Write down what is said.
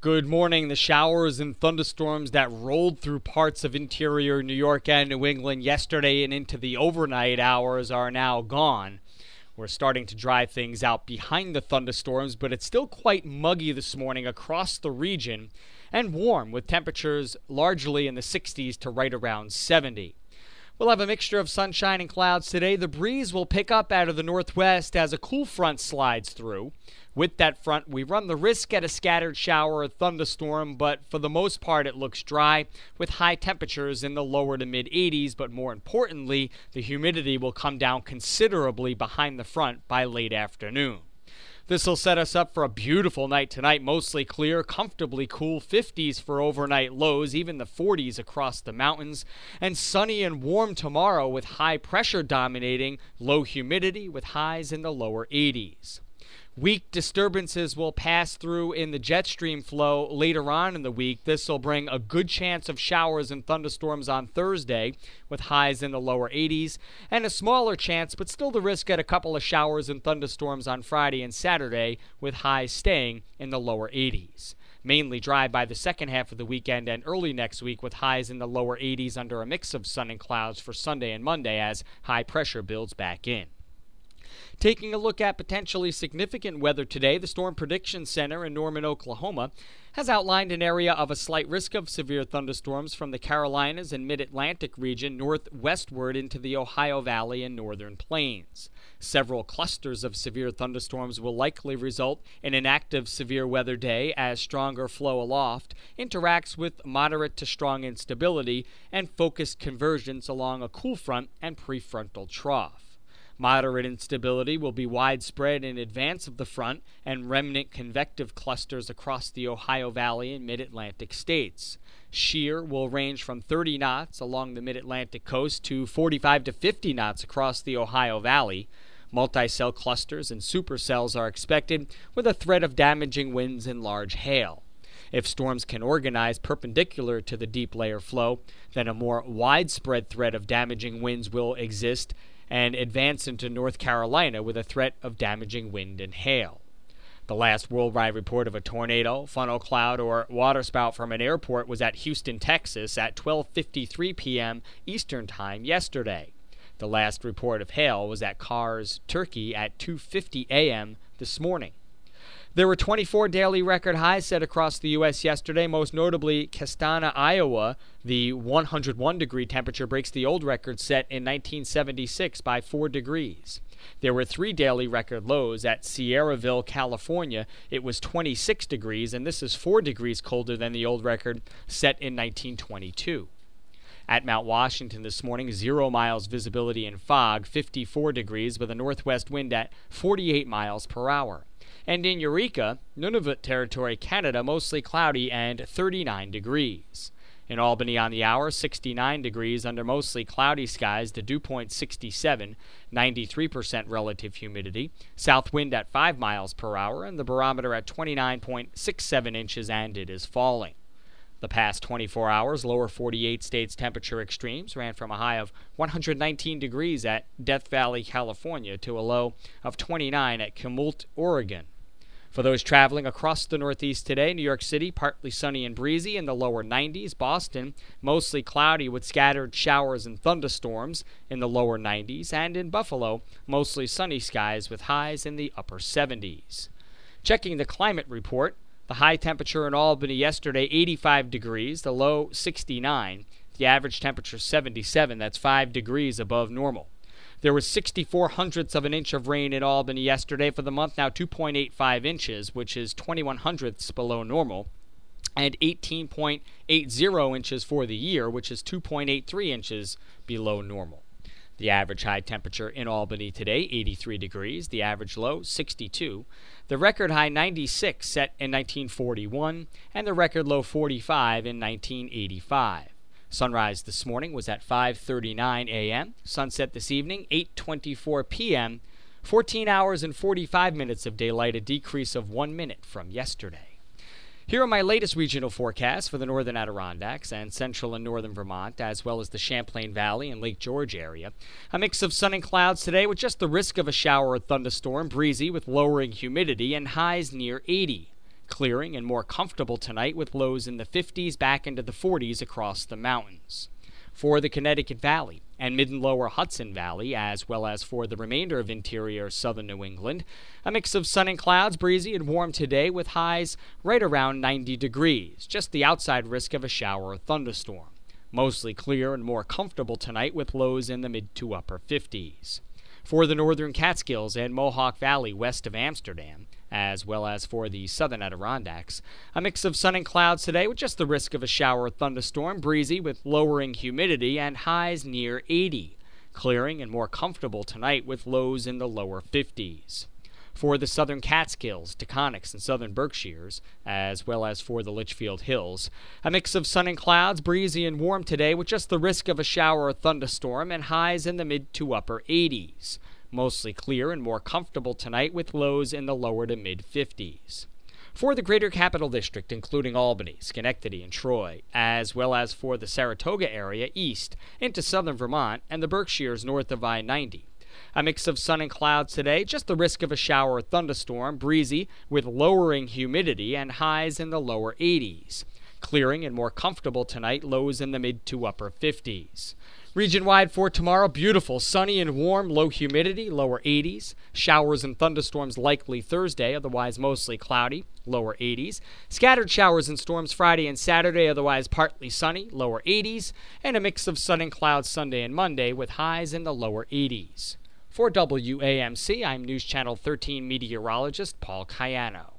Good morning. The showers and thunderstorms that rolled through parts of interior New York and New England yesterday and into the overnight hours are now gone. We're starting to dry things out behind the thunderstorms, but it's still quite muggy this morning across the region and warm with temperatures largely in the 60s to right around 70. We'll have a mixture of sunshine and clouds today. The breeze will pick up out of the northwest as a cool front slides through. With that front, we run the risk at a scattered shower or thunderstorm, but for the most part it looks dry with high temperatures in the lower to mid 80s, but more importantly, the humidity will come down considerably behind the front by late afternoon. This will set us up for a beautiful night tonight, mostly clear, comfortably cool, 50s for overnight lows, even the 40s across the mountains, and sunny and warm tomorrow with high pressure dominating, low humidity with highs in the lower 80s. Weak disturbances will pass through in the jet stream flow later on in the week. This will bring a good chance of showers and thunderstorms on Thursday with highs in the lower 80s and a smaller chance, but still the risk at a couple of showers and thunderstorms on Friday and Saturday with highs staying in the lower 80s. Mainly dry by the second half of the weekend and early next week with highs in the lower 80s under a mix of sun and clouds for Sunday and Monday as high pressure builds back in. Taking a look at potentially significant weather today, the Storm Prediction Center in Norman, Oklahoma, has outlined an area of a slight risk of severe thunderstorms from the Carolinas and Mid-Atlantic region northwestward into the Ohio Valley and northern plains. Several clusters of severe thunderstorms will likely result in an active severe weather day as stronger flow aloft interacts with moderate to strong instability and focused convergence along a cool front and prefrontal trough. Moderate instability will be widespread in advance of the front and remnant convective clusters across the Ohio Valley and Mid-Atlantic states. Shear will range from 30 knots along the Mid-Atlantic coast to 45 to 50 knots across the Ohio Valley. Multi-cell clusters and supercells are expected with a threat of damaging winds and large hail. If storms can organize perpendicular to the deep layer flow, then a more widespread threat of damaging winds will exist and advance into North Carolina with a threat of damaging wind and hail. The last worldwide report of a tornado, funnel cloud, or waterspout from an airport was at Houston, Texas at 12:53 p.m. Eastern Time yesterday. The last report of hail was at Kars, Turkey at 2:50 a.m. this morning. There were 24 daily record highs set across the U.S. yesterday, most notably Castana, Iowa. The 101-degree temperature breaks the old record set in 1976 by 4 degrees. There were 3 daily record lows at Sierraville, California. It was 26 degrees, and this is 4 degrees colder than the old record set in 1922. At Mount Washington this morning, 0 miles visibility and fog, 54 degrees with a northwest wind at 48 miles per hour. And in Eureka, Nunavut Territory, Canada, mostly cloudy and 39 degrees. In Albany on the hour, 69 degrees under mostly cloudy skies, the dew point 67, 93% relative humidity, south wind at 5 miles per hour, and the barometer at 29.67 inches, and it is falling. The past 24 hours, lower 48 states temperature extremes ran from a high of 119 degrees at Death Valley, California, to a low of 29 at Kmult, Oregon. For those traveling across the Northeast today, New York City, partly sunny and breezy in the lower 90s. Boston, mostly cloudy with scattered showers and thunderstorms in the lower 90s. And in Buffalo, mostly sunny skies with highs in the upper 70s. Checking the climate report, the high temperature in Albany yesterday, 85 degrees, the low 69. The average temperature 77, that's 5 degrees above normal. There was 64 hundredths of an inch of rain in Albany yesterday. For the month now, 2.85 inches, which is 21 hundredths below normal, and 18.80 inches for the year, which is 2.83 inches below normal. The average high temperature in Albany today, 83 degrees. The average low, 62. The record high, 96, set in 1941, and the record low, 45, in 1985. Sunrise this morning was at 5:39 a.m. Sunset this evening, 8:24 p.m. 14 hours and 45 minutes of daylight, a decrease of 1 minute from yesterday. Here are my latest regional forecasts for the northern Adirondacks and central and northern Vermont, as well as the Champlain Valley and Lake George area. A mix of sun and clouds today with just the risk of a shower or thunderstorm, breezy with lowering humidity and highs near 80. clearing and more comfortable tonight with lows in the 50s back into the 40s across the mountains. For the Connecticut Valley and mid and lower Hudson Valley, as well as for the remainder of interior southern New England, a mix of sun and clouds, breezy and warm today with highs right around 90 degrees, just the outside risk of a shower or thunderstorm. Mostly clear and more comfortable tonight with lows in the mid to upper 50s. For the northern Catskills and Mohawk Valley west of Amsterdam, as well as for the southern Adirondacks, a mix of sun and clouds today with just the risk of a shower or thunderstorm, breezy with lowering humidity and highs near 80. Clearing and more comfortable tonight with lows in the lower 50s. For the southern Catskills, Taconics, and southern Berkshires, as well as for the Litchfield Hills, a mix of sun and clouds, breezy and warm today with just the risk of a shower or thunderstorm and highs in the mid to upper 80s. Mostly clear and more comfortable tonight with lows in the lower to mid 50s. For the Greater Capital District, including Albany, Schenectady, and Troy, as well as for the Saratoga area east into southern Vermont and the Berkshires north of I-90. A mix of sun and clouds today, just the risk of a shower or thunderstorm, breezy with lowering humidity and highs in the lower 80s. Clearing and more comfortable tonight, lows in the mid to upper 50s. Region-wide for tomorrow, beautiful, sunny and warm, low humidity, lower 80s. Showers and thunderstorms likely Thursday, otherwise mostly cloudy, lower 80s. Scattered showers and storms Friday and Saturday, otherwise partly sunny, lower 80s. And a mix of sun and clouds Sunday and Monday with highs in the lower 80s. For WAMC, I'm News Channel 13 meteorologist Paul Cayano.